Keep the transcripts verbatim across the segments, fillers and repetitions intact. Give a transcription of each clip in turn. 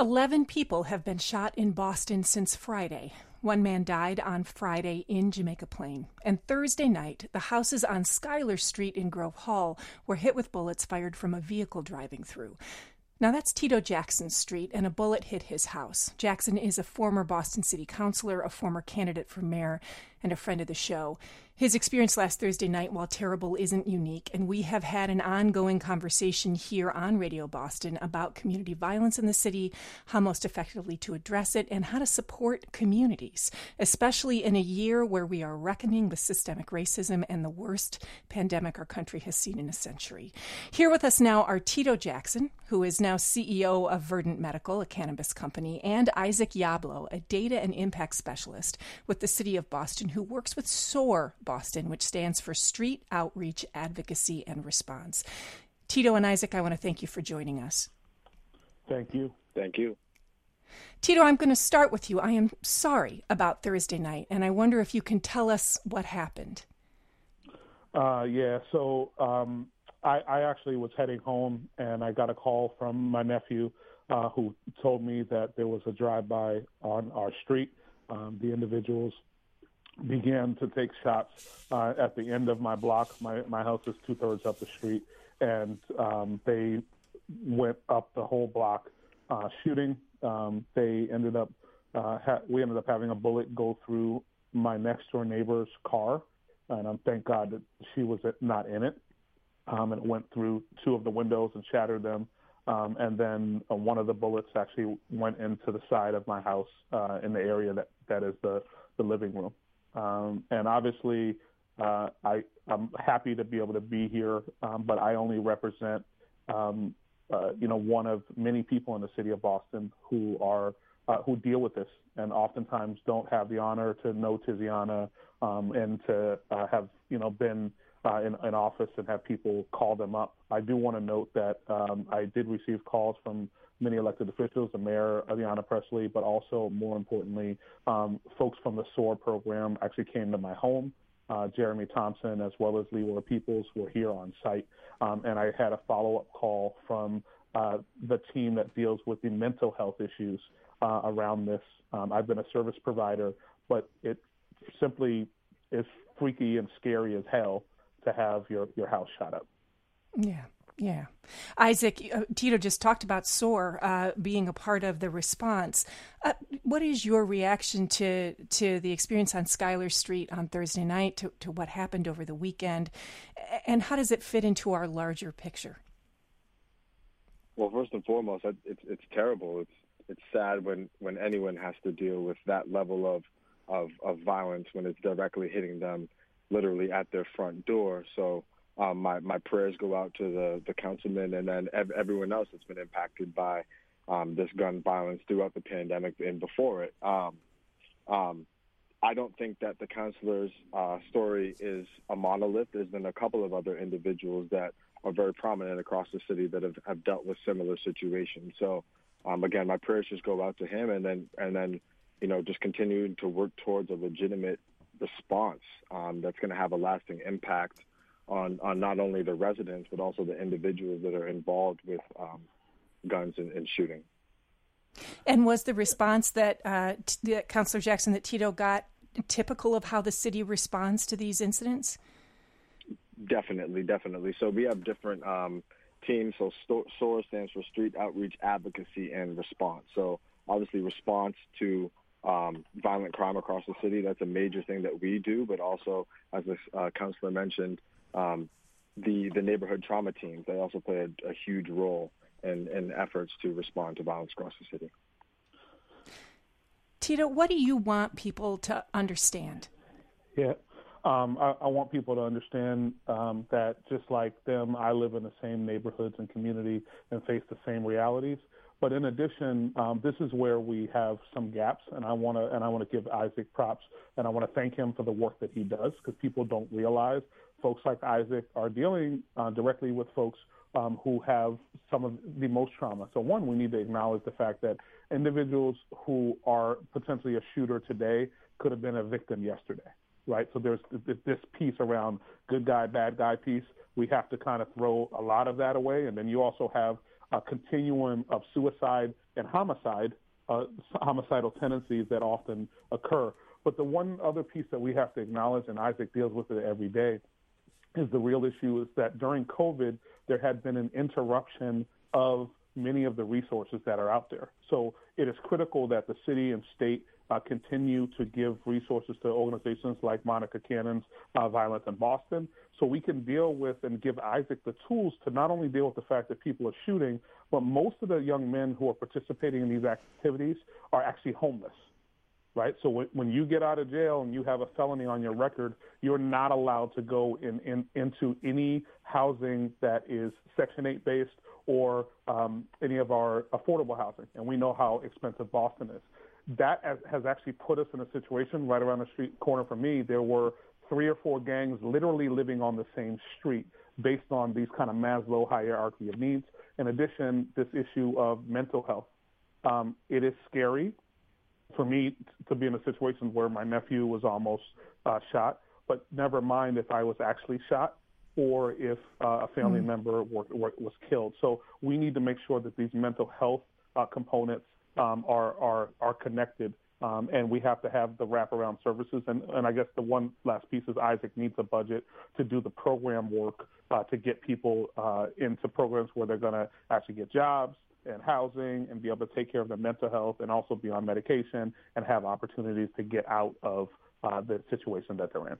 Eleven people have been shot in Boston since Friday. One man died on Friday in Jamaica Plain. And Thursday night, the houses on Schuyler Street in Grove Hall were hit with bullets fired from a vehicle driving through. Now, that's Tito Jackson's street, and a bullet hit his house. Jackson is a former Boston City Councilor, a former candidate for mayor, and a friend of the show. His experience last Thursday night, while terrible, isn't unique, and we have had an ongoing conversation here on Radio Boston about community violence in the city, how most effectively to address it, and how to support communities, especially in a year where we are reckoning with systemic racism and the worst pandemic our country has seen in a century. Here with us now are Tito Jackson, who is now C E O of Verdant Medical, a cannabis company, and Isaac Yablo, a data and impact specialist with the City of Boston, who works with SOAR Boston, which stands for Street Outreach, Advocacy, and Response. Tito and Isaac, I want to thank you for joining us. Thank you. Thank you. Tito, I'm going to start with you. I am sorry about Thursday night, and I wonder if you can tell us what happened. Uh, yeah, so um, I, I actually was heading home, and I got a call from my nephew uh, who told me that there was a drive-by on our street. Um, the individuals began to take shots uh, at the end of my block. My, my house is two-thirds up the street, and um, they went up the whole block uh, shooting. Um, they ended up, uh, ha- we ended up having a bullet go through my next-door neighbor's car, and um, thank God that she was not in it. Um, and it went through two of the windows and shattered them. Um, and then uh, one of the bullets actually went into the side of my house uh, in the area that, that is the, the living room. Um, and obviously, uh, I, I'm happy to be able to be here, um, but I only represent, um, uh, you know, one of many people in the city of Boston who are uh, who deal with this, and oftentimes don't have the honor to know Tiziana um, and to uh, have, you know, been uh, in, in office and have people call them up. I do want to note that um, I did receive calls from many elected officials, the mayor, Ayanna Pressley, but also, more importantly, um, folks from the SOAR program actually came to my home. Uh, Jeremy Thompson, as well as Leroy Peoples, were here on site. Um, and I had a follow-up call from uh, the team that deals with the mental health issues uh, around this. Um, I've been a service provider, but it simply is freaky and scary as hell to have your, your house shot up. Yeah. Yeah. Isaac, uh, Tito just talked about SOAR uh, being a part of the response. Uh, what is your reaction to to the experience on Schuyler Street on Thursday night, to, to what happened over the weekend, and how does it fit into our larger picture? Well, first and foremost, it's it's terrible. It's it's sad when, when anyone has to deal with that level of, of, of violence when it's directly hitting them literally at their front door. So Um, my, my prayers go out to the, the councilman and then ev- everyone else that's been impacted by um, this gun violence throughout the pandemic and before it. Um, um, I don't think that the councilor's uh, story is a monolith. There's been a couple of other individuals that are very prominent across the city that have, have dealt with similar situations. So, um, again, my prayers just go out to him, and then, and then, you know, just continuing to work towards a legitimate response um, that's going to have a lasting impact on, on not only the residents, but also the individuals that are involved with um, guns and, and shooting. And was the response that, uh, t- that Councilor Jackson, that Tito got, typical of how the city responds to these incidents? Definitely, definitely. So we have different um, teams. So SOAR stands for Street Outreach, Advocacy, and Response. So obviously response to um, violent crime across the city, that's a major thing that we do, but also, as the uh, councilor mentioned, Um, the, the neighborhood trauma teams, they also play a, a huge role in, in efforts to respond to violence across the city. Tito, what do you want people to understand? Yeah, um, I, I want people to understand um, that just like them, I live in the same neighborhoods and community and face the same realities. But in addition, um, this is where we have some gaps, and I want to and I want to give Isaac props, and I want to thank him for the work that he does, because people don't realize folks like Isaac are dealing uh, directly with folks um, who have some of the most trauma. So one, we need to acknowledge the fact that individuals who are potentially a shooter today could have been a victim yesterday, right? So there's this piece around good guy, bad guy piece. We have to kind of throw a lot of that away. And then you also have uh, continuum of suicide and homicide, uh, homicidal tendencies that often occur. But the one other piece that we have to acknowledge, and Isaac deals with it every day, is the real issue is that during COVID, there had been an interruption of many of the resources that are out there. So it is critical that the city and state uh, continue to give resources to organizations like Monica Cannon's uh, Violence in Boston, so we can deal with and give Isaac the tools to not only deal with the fact that people are shooting, but most of the young men who are participating in these activities are actually homeless. Right. So when, when you get out of jail and you have a felony on your record, you're not allowed to go in, in into any housing that is Section eight based or um, any of our affordable housing. And we know how expensive Boston is. That has, has actually put us in a situation right around the street corner from me. There were three or four gangs literally living on the same street based on these kind of Maslow hierarchy of needs. In addition, this issue of mental health. Um, it is scary for me to be in a situation where my nephew was almost uh, shot, but never mind if I was actually shot or if uh, a family mm. member were, were, was killed. So we need to make sure that these mental health uh, components um, are, are, are connected, um, and we have to have the wraparound services. And, and I guess the one last piece is Isaac needs a budget to do the program work uh, to get people uh, into programs where they're going to actually get jobs and housing and be able to take care of their mental health and also be on medication and have opportunities to get out of uh, the situation that they're in.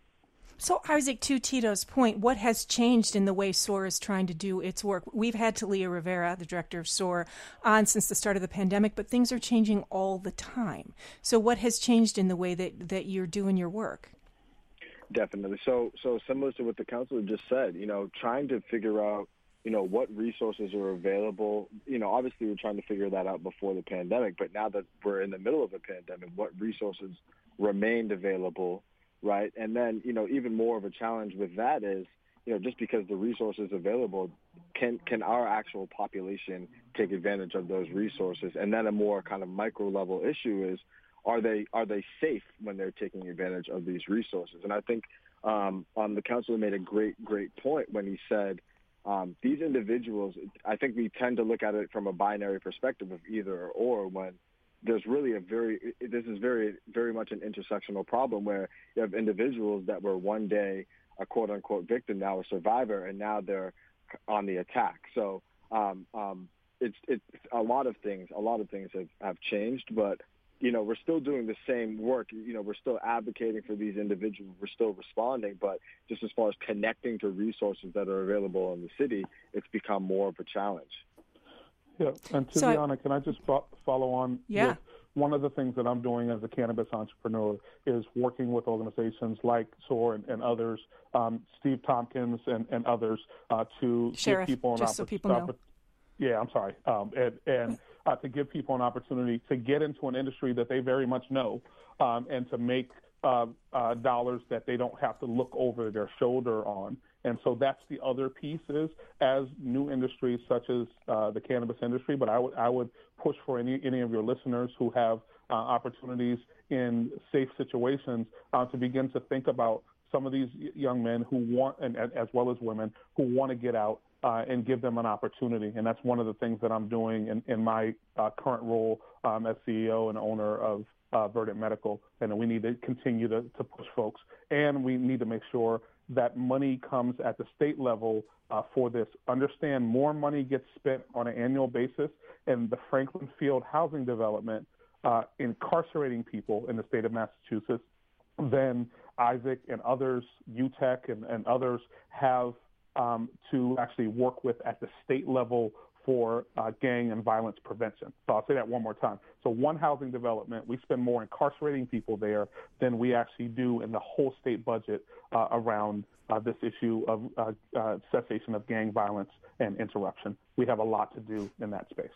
So, Isaac, to Tito's point, what has changed in the way S O A R is trying to do its work? We've had Talia Rivera, the director of S O A R, on since the start of the pandemic, but things are changing all the time. So what has changed in the way that, that you're doing your work? Definitely. So, so similar to what the counselor just said, you know, trying to figure out you know, what resources are available. You know, obviously we're trying to figure that out before the pandemic, but now that we're in the middle of a pandemic, what resources remained available, right? And then, you know, even more of a challenge with that is, you know, just because the resources available, can can our actual population take advantage of those resources? And then a more kind of micro level issue is, are they are they safe when they're taking advantage of these resources? And I think um, um, the counselor made a great, great point when he said, Um, these individuals, I think we tend to look at it from a binary perspective of either or, when there's really a very, this is very, very much an intersectional problem where you have individuals that were one day a quote unquote victim, now a survivor, and now they're on the attack. So um, um, it's, it's a lot of things, a lot of things have, have changed, but you know, we're still doing the same work. You know, we're still advocating for these individuals. We're still responding. But just as far as connecting to resources that are available in the city, it's become more of a challenge. Yeah. And Tiziana, so, can I just fo- follow on? Yeah. With one of the things that I'm doing as a cannabis entrepreneur is working with organizations like S O A R and, and others, um, Steve Tompkins and, and others, uh, to Sheriff, give people an just so people know. Oppor- yeah, I'm sorry. Um, and and uh, to give people an opportunity to get into an industry that they very much know, um, and to make uh, uh, dollars that they don't have to look over their shoulder on. And so that's the other piece is, as new industries such as uh, the cannabis industry, but I would I would push for any, any of your listeners who have uh, opportunities in safe situations uh, to begin to think about some of these young men who want, and as well as women, who want to get out uh, and give them an opportunity. And that's one of the things that I'm doing in, in my uh, current role um, as C E O and owner of uh, Verdant Medical. And we need to continue to, to push folks. And we need to make sure that money comes at the state level uh, for this. Understand more money gets spent on an annual basis in the Franklin Field housing development, uh, incarcerating people in the state of Massachusetts than Isaac and others, U T E C and, and others have um, to actually work with at the state level for uh, gang and violence prevention. So I'll say that one more time. So one housing development, we spend more incarcerating people there than we actually do in the whole state budget uh, around uh, this issue of uh, uh, cessation of gang violence and interruption. We have a lot to do in that space.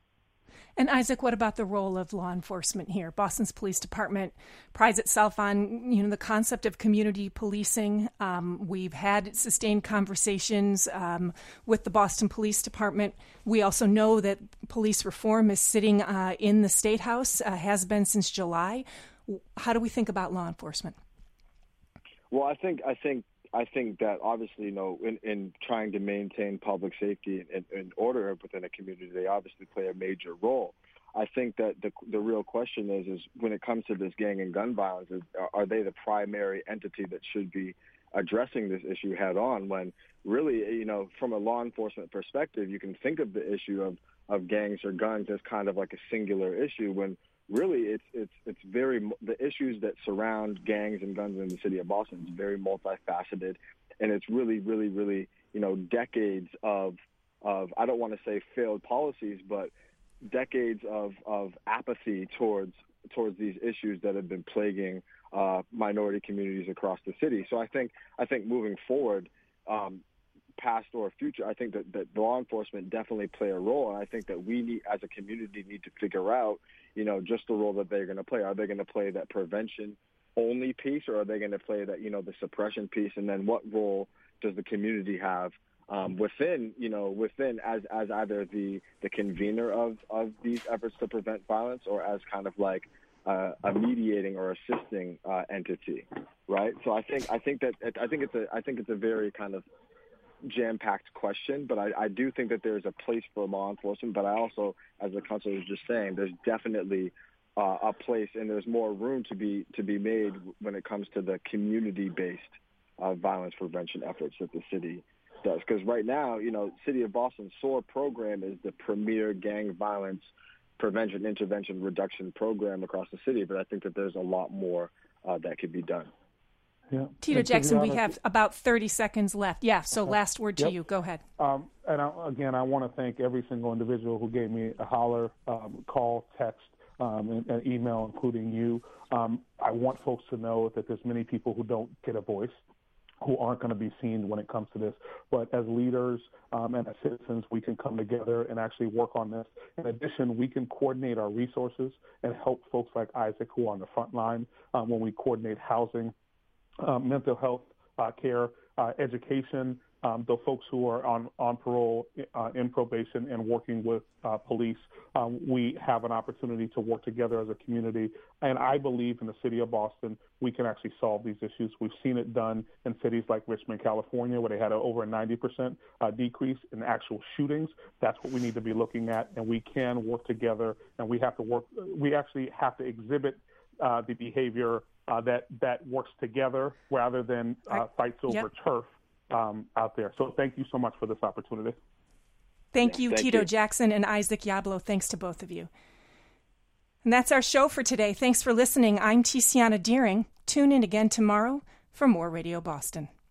And Isaac, what about the role of law enforcement here? Boston's police department prides itself on, you know, the concept of community policing. Um, we've had sustained conversations um, with the Boston Police Department. We also know that police reform is sitting uh, in the State House, uh, has been since July. How do we think about law enforcement? Well, I think I think I think that obviously, you know, in, in trying to maintain public safety and, and order within a community, they obviously play a major role. I think that the the real question is, is when it comes to this gang and gun violence, is, are they the primary entity that should be addressing this issue head on, when really, you know, from a law enforcement perspective, you can think of the issue of, of gangs or guns as kind of like a singular issue, when really it's it's it's very, the issues that surround gangs and guns in the city of Boston is very multifaceted, and it's really, really, really, you know, decades of, of I don't want to say failed policies, but decades of, of apathy towards towards these issues that have been plaguing uh, minority communities across the city. So I think I think moving forward, um, past or future, I think that, that law enforcement definitely play a role, and I think that we need, as a community, need to figure out, you know, just the role that they're going to play. Are they going to play that prevention only piece, or are they going to play that, you know, the suppression piece? And then what role does the community have Um, within, you know, within as, as either the, the convener of, of these efforts to prevent violence, or as kind of like uh, a mediating or assisting uh, entity, right? So I think I think that I think it's a I think it's a very kind of jam-packed question, but I, I do think that there's a place for law enforcement. But I also, as the council was just saying, there's definitely uh, a place, and there's more room to be to be made when it comes to the community-based uh, violence prevention efforts that the city does. Because right now, you know, City of Boston SOAR program is the premier gang violence prevention, intervention, reduction program across the city. But I think that there's a lot more uh, that could be done. Yeah. Tito and Jackson, we have about thirty seconds left. Yeah, so last word to yep. you. Go ahead. Um, and I, again, I want to thank every single individual who gave me a holler, um, call, text, um, and, and email, including you. Um, I want folks to know that there's many people who don't get a voice, who aren't going to be seen when it comes to this. But as leaders um, and as citizens, we can come together and actually work on this. In addition, we can coordinate our resources and help folks like Isaac, who are on the front line, um, when we coordinate housing, um, mental health uh, care, uh, education, um, the folks who are on, on parole, uh, in probation, and working with uh, police. Um, we have an opportunity to work together as a community. And I believe in the city of Boston, we can actually solve these issues. We've seen it done in cities like Richmond, California, where they had a, over a ninety percent uh, decrease in actual shootings. That's what we need to be looking at, and we can work together, and we have to work. We actually have to exhibit uh, the behavior uh, that, that works together rather than uh, fights over yep. turf um, out there. So thank you so much for this opportunity. Thank you, Thank Tito you. Jackson and Isaac Yablo. Thanks to both of you. And that's our show for today. Thanks for listening. I'm Tiziana Deering. Tune in again tomorrow for more Radio Boston.